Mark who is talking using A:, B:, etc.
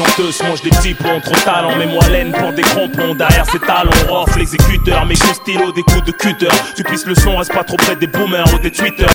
A: chanteuse mange des petits plombs, trop talent, mets-moi laine pour des crampons. Derrière ses talons, rough l'exécuteur, mes coups stylo, des coups de cutter. Tu pisses le son, reste pas trop près des boomers ou des tweeters.